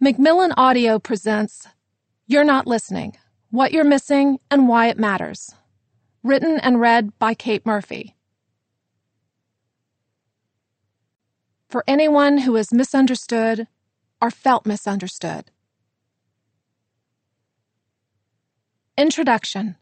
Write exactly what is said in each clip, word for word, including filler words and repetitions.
Macmillan Audio presents You're Not Listening, What You're Missing and Why It Matters. Written and read by Kate Murphy. For anyone who is misunderstood or felt misunderstood. Introduction.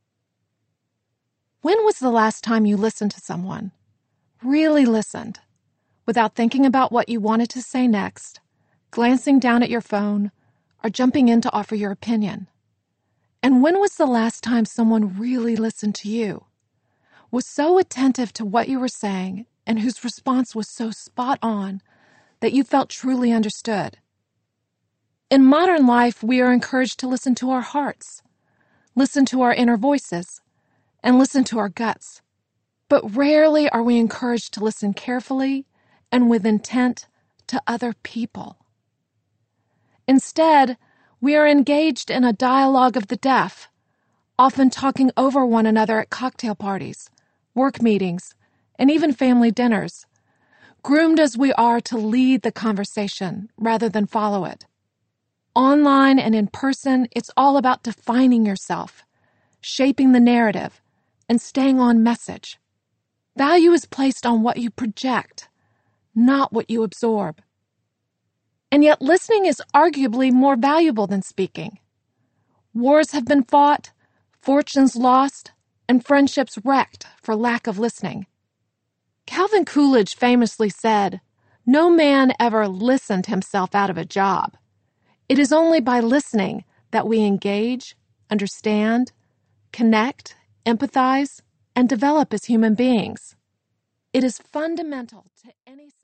When was the last time you listened to someone? Really listened, without thinking about what you wanted to say next, glancing down at your phone, or jumping in to offer your opinion? And when was the last time someone really listened to you, was so attentive to what you were saying, and whose response was so spot on that you felt truly understood? In modern life, we are encouraged to listen to our hearts, listen to our inner voices, and listen to our guts. But rarely are we encouraged to listen carefully and with intent to other people. Instead, we are engaged in a dialogue of the deaf, often talking over one another at cocktail parties, work meetings, and even family dinners, groomed as we are to lead the conversation rather than follow it. Online and in person, it's all about defining yourself, shaping the narrative, and staying on message. Value is placed on what you project, not what you absorb. And yet listening is arguably more valuable than speaking. Wars have been fought, fortunes lost, and friendships wrecked for lack of listening. Calvin Coolidge famously said, "No man ever listened himself out of a job. It is only by listening that we engage, understand, connect, empathize, and develop as human beings." It is fundamental to any